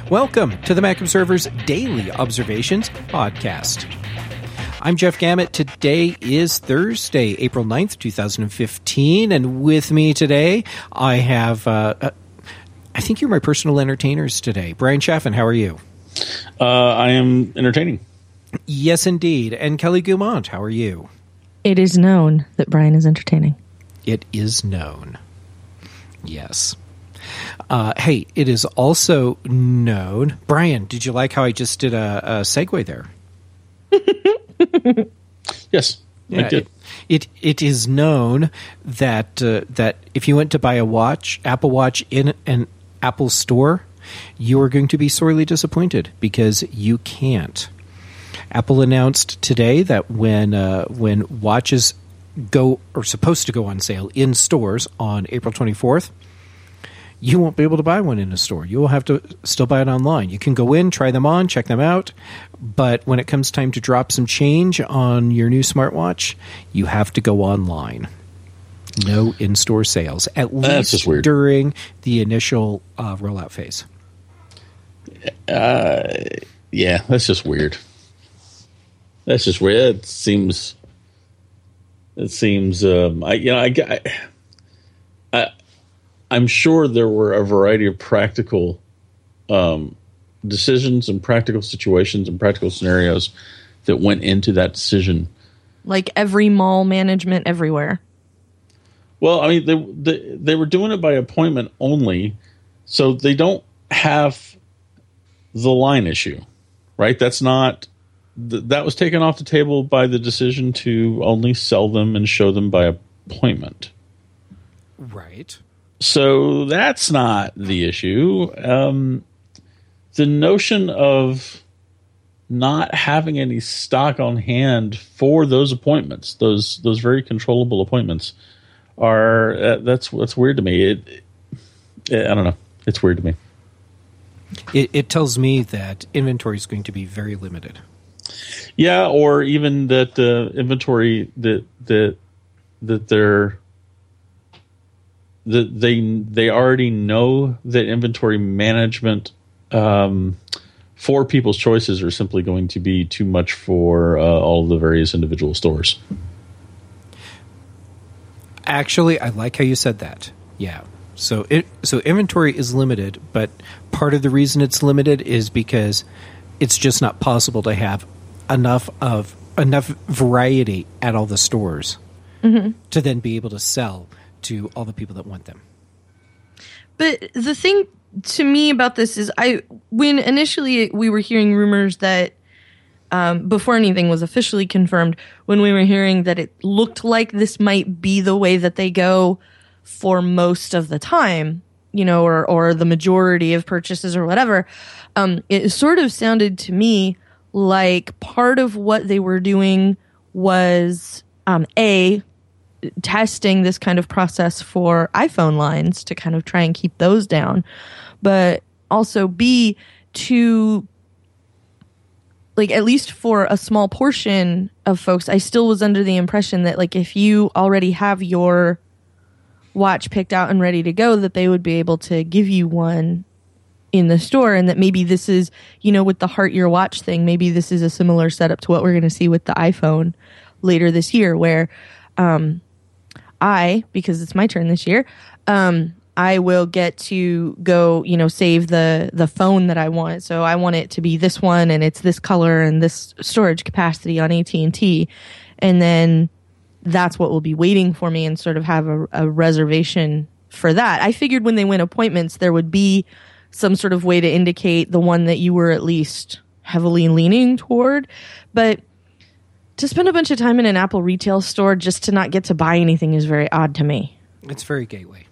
Welcome to the Mac Observer's Daily Observations podcast. I'm Jeff Gamet. Today is Thursday, April 9th, 2015, and with me today I have, I think you're my personal entertainers today. Brian Chaffin, how are you? I am entertaining. Yes, indeed. And Kelly Gumont, how are you? It is known that Brian is entertaining. It is known. Yes. Hey, it is also known. Brian, did you like how I just did a segue there? Yes, yeah, I did. It is known that that if you went to buy a watch, Apple Watch in an Apple store, you are going to be sorely disappointed because you can't. Apple announced today that when watches are supposed to go on sale in stores on April 24th, you won't be able to buy one in a store. You will have to still buy it online. You can go in, try them on, check them out, but when it comes time to drop some change on your new smartwatch, you have to go online. No in-store sales, at least during the initial rollout phase. Yeah, that's just weird. That's just weird. It seems. I'm sure there were a variety of practical decisions and practical situations and practical scenarios that went into that decision. Like every mall management everywhere. Well, I mean, they were doing it by appointment only, so they don't have the line issue, right? That's not that was taken off the table by the decision to only sell them and show them by appointment. Right. So that's not the issue. The notion of not having any stock on hand for those appointments, those very controllable appointments, are that's weird to me. I don't know. It's weird to me. It tells me that inventory is going to be very limited. Yeah, or even that inventory that they already know that inventory management for people's choices are simply going to be too much for all the various individual stores. Actually, I like how you said that. Yeah. So inventory is limited, but part of the reason it's limited is because it's just not possible to have enough variety at all the stores to then be able to sell to all the people that want them. But the thing to me about this is when initially we were hearing rumors that before anything was officially confirmed, when we were hearing that it looked like this might be the way that they go for most of the time, or the majority of purchases or whatever, it sort of sounded to me like part of what they were doing was testing this kind of process for iPhone lines to kind of try and keep those down, but also B, to like, at least for a small portion of folks, I still was under the impression that like if you already have your watch picked out and ready to go, that they would be able to give you one in the store, and that maybe this is, with the Heart Your Watch thing, maybe this is a similar setup to what we're going to see with the iPhone later this year, where because it's my turn this year, I will get to go, save the phone that I want. So I want it to be this one, and it's this color and this storage capacity on AT&T. And then that's what will be waiting for me, and sort of have a reservation for that. I figured when they went appointments, there would be some sort of way to indicate the one that you were at least heavily leaning toward. But to spend a bunch of time in an Apple retail store just to not get to buy anything is very odd to me. It's very gateway.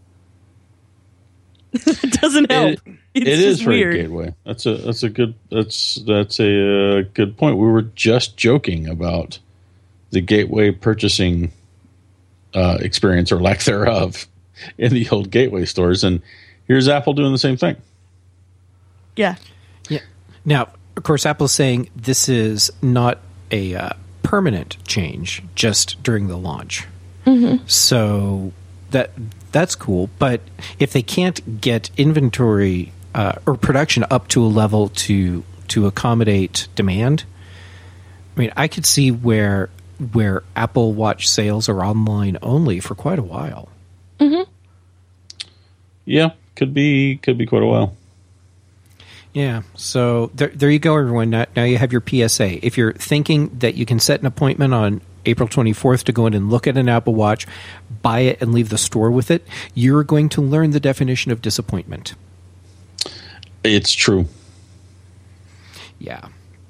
It doesn't help. It is very weird. Gateway. That's a good point. We were just joking about the gateway purchasing experience, or lack thereof, in the old gateway stores, and here's Apple doing the same thing. Yeah. Now, of course, Apple's saying this is not a permanent change, just during the launch. Mm-hmm. So that's cool. But if they can't get inventory or production up to a level to accommodate demand. I mean, I could see where Apple Watch sales are online only for quite a while. Mm-hmm. Yeah, could be quite a while. Yeah, so there you go, everyone. Now you have your PSA. If you're thinking that you can set an appointment on April 24th to go in and look at an Apple Watch, buy it, and leave the store with it, you're going to learn the definition of disappointment. It's true. Yeah.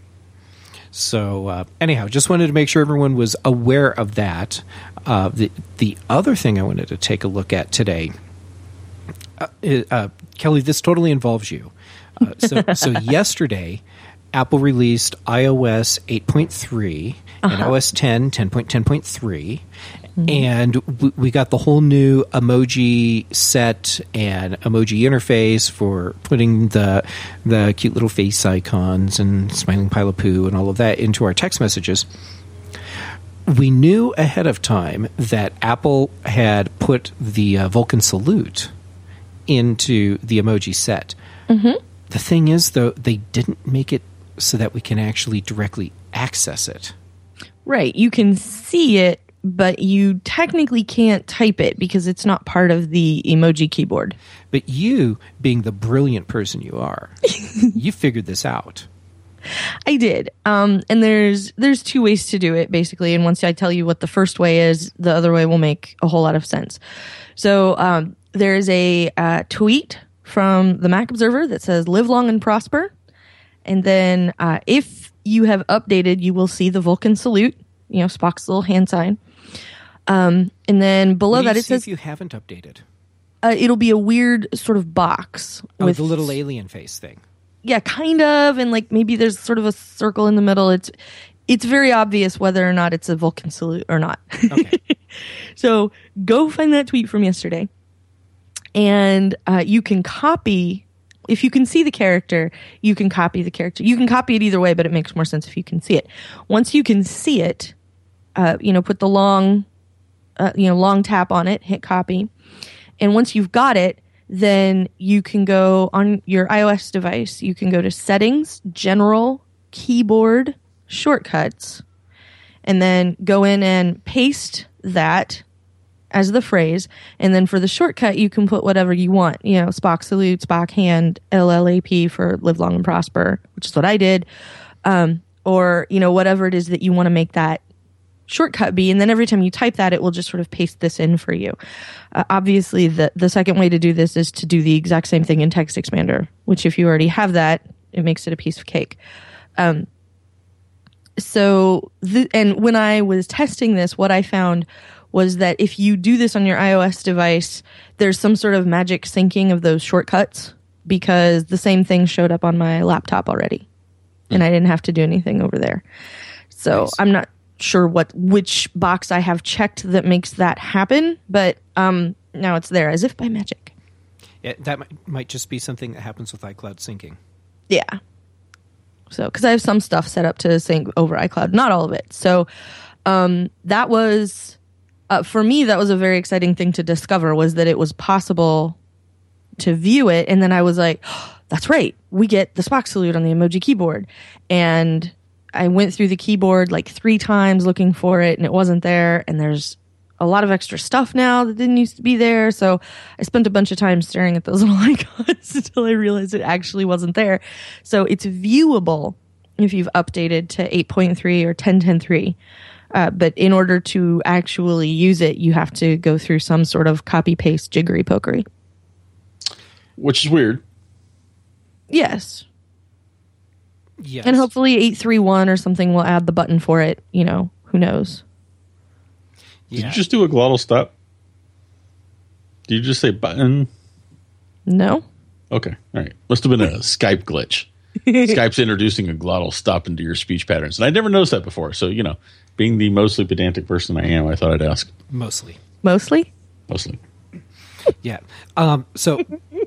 So anyhow, just wanted to make sure everyone was aware of that. The other thing I wanted to take a look at today, Kelly, this totally involves you. So yesterday, Apple released iOS 8.3 and OS 10, 10.10.3. And we got the whole new emoji set and emoji interface for putting the cute little face icons and smiling pile of poo and all of that into our text messages. We knew ahead of time that Apple had put the Vulcan salute into the emoji set. Mm-hmm. The thing is, though, they didn't make it so that we can actually directly access it. Right. You can see it, but you technically can't type it because it's not part of the emoji keyboard. But you, being the brilliant person you are, you figured this out. I did. And there's two ways to do it, basically. And once I tell you what the first way is, the other way will make a whole lot of sense. So there's a tweet from the Mac Observer that says, "Live long and prosper." And then if you have updated, you will see the Vulcan salute, Spock's little hand sign. And then below that it says, if you haven't updated, it'll be a weird sort of box with the little alien face thing. Yeah, kind of, and like maybe there's sort of a circle in the middle. It's very obvious whether or not it's a Vulcan salute or not. Okay. So go find that tweet from yesterday, and you can copy. If you can see the character, you can copy the character. You can copy it either way, but it makes more sense if you can see it. Once you can see it, put the long tap on it, hit copy, and once you've got it, then you can go on your iOS device. You can go to Settings, General, Keyboard, Shortcuts, and then go in and paste that as the phrase. And then for the shortcut, you can put whatever you want. Spock salute, Spock hand, LLAP for live long and prosper, which is what I did. Or, whatever it is that you want to make that shortcut be. And then every time you type that, it will just sort of paste this in for you. Obviously, the second way to do this is to do the exact same thing in Text Expander, which if you already have that, it makes it a piece of cake. And when I was testing this, what I found was that if you do this on your iOS device, there's some sort of magic syncing of those shortcuts because the same thing showed up on my laptop already. And I didn't have to do anything over there. So nice. I'm not sure which box I have checked that makes that happen, but now it's there as if by magic. Yeah, that might just be something that happens with iCloud syncing. Yeah. So, because I have some stuff set up to sync over iCloud, not all of it. So that was... for me, that was a very exciting thing to discover, was that it was possible to view it. And then I was like, oh, that's right. We get the Spock salute on the emoji keyboard. And I went through the keyboard like 3 times looking for it, and it wasn't there. And there's a lot of extra stuff now that didn't used to be there. So I spent a bunch of time staring at those little icons until I realized it actually wasn't there. So it's viewable if you've updated to 8.3 or 10.10.3. But in order to actually use it, you have to go through some sort of copy-paste jiggery pokery. Which is weird. Yes. Yes. And hopefully 8.3.1 or something will add the button for it. Who knows? Yeah. Did you just do a glottal stop? Did you just say button? No. Okay. All right. Must have been a Skype glitch. Skype's introducing a glottal stop into your speech patterns. And I never noticed that before. So, being the mostly pedantic person I am, I thought I'd ask. Mostly. Yeah. So,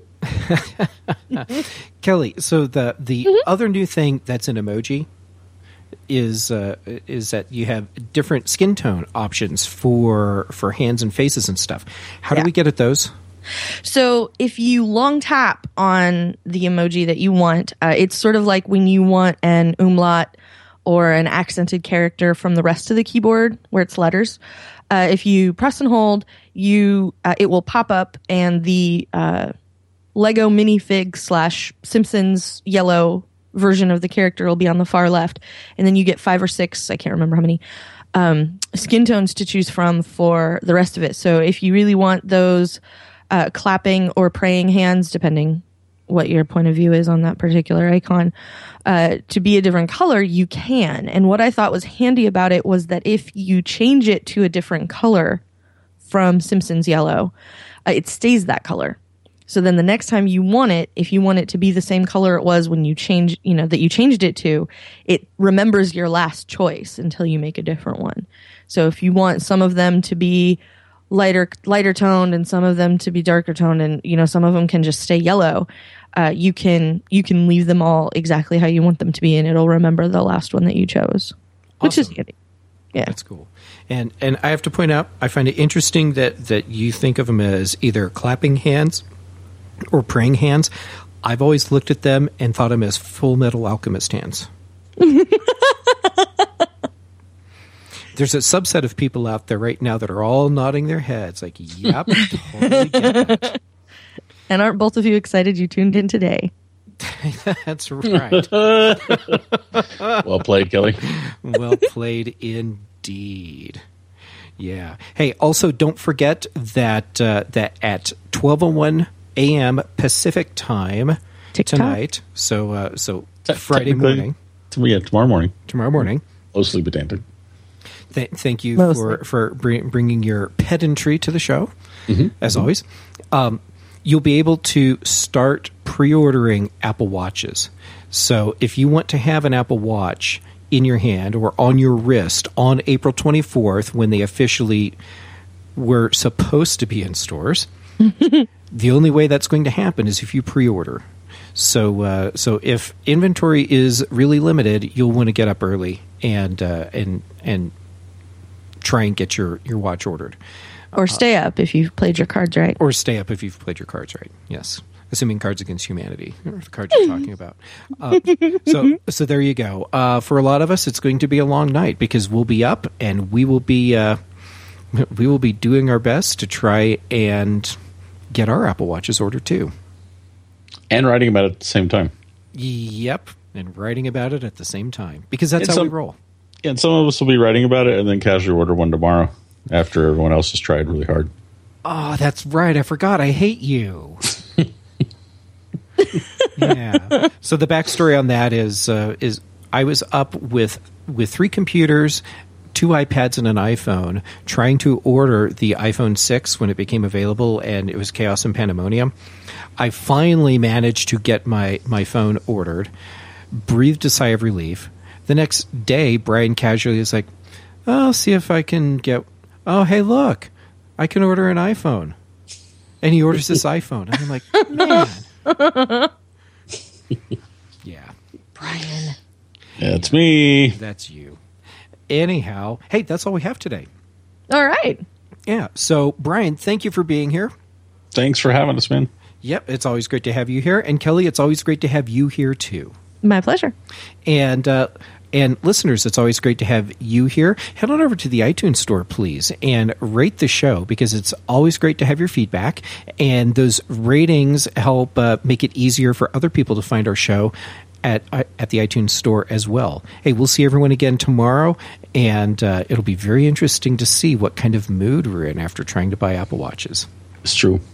Kelly, so the other new thing that's an emoji is that you have different skin tone options for hands and faces and stuff. How do we get at those? So if you long tap on the emoji that you want, it's sort of like when you want an umlaut or an accented character from the rest of the keyboard where it's letters. If you press and hold, it will pop up, and the Lego minifig / Simpsons yellow version of the character will be on the far left, and then you get 5 or 6, I can't remember how many, skin tones to choose from for the rest of it. So if you really want those clapping or praying hands, depending what your point of view is on that particular icon, to be a different color, you can. And what I thought was handy about it was that if you change it to a different color from Simpsons yellow, it stays that color. So then the next time you want it, if you want it to be the same color it was when you change, that you changed it to, it remembers your last choice until you make a different one. So if you want some of them to be lighter toned and some of them to be darker toned, and some of them can just stay yellow, you can leave them all exactly how you want them to be, and it'll remember the last one that you chose. Awesome. Which is handy. Yeah, that's cool. And I have to point out, I find it interesting that you think of them as either clapping hands or praying hands. I've always looked at them and thought of them as Full Metal Alchemist hands. There's a subset of people out there right now that are all nodding their heads like, yep, totally get it. And aren't both of you excited you tuned in today? That's right. Well played, Kelly. Well played indeed. Yeah. Hey, also don't forget that that at 12:01 a.m. Pacific time TikTok. Tonight, so Friday morning. Yeah, tomorrow morning. Tomorrow morning. Mostly pedantic. Thank you for bringing your pedantry to the show, as always. You'll be able to start pre-ordering Apple Watches. So if you want to have an Apple Watch in your hand or on your wrist on April 24th, when they officially were supposed to be in stores, the only way that's going to happen is if you pre-order. So if inventory is really limited, you'll want to get up early and try and get your watch ordered. Or stay up if you've played your cards right. Or stay up if you've played your cards right, yes. Assuming Cards Against Humanity, or the cards you're talking about. So there you go. For a lot of us, it's going to be a long night because we'll be up and we will be doing our best to try and get our Apple Watches ordered too. And writing about it at the same time. Yep, and writing about it at the same time. Because that's how we roll. And some of us will be writing about it and then casually order one tomorrow after everyone else has tried really hard. Oh, that's right. I forgot. I hate you. Yeah. So the backstory on that is I was up with 3 computers, 2 iPads, and an iPhone, trying to order the iPhone 6 when it became available, and it was chaos and pandemonium. I finally managed to get my phone ordered, breathed a sigh of relief. The next day, Brian casually is like, "Oh, I'll see if I can get... Oh, hey, look, I can order an iPhone." And he orders this iPhone. And I'm like, man. Yeah. Brian. That's me. That's you. Anyhow, hey, that's all we have today. All right. Yeah. So, Brian, thank you for being here. Thanks for having us, man. Yep, it's always great to have you here. And Kelly, it's always great to have you here, too. My pleasure. And listeners, it's always great to have you here. Head on over to the iTunes store, please, and rate the show, because it's always great to have your feedback. And those ratings help make it easier for other people to find our show at the iTunes store as well. Hey, we'll see everyone again tomorrow, and it'll be very interesting to see what kind of mood we're in after trying to buy Apple Watches. It's true.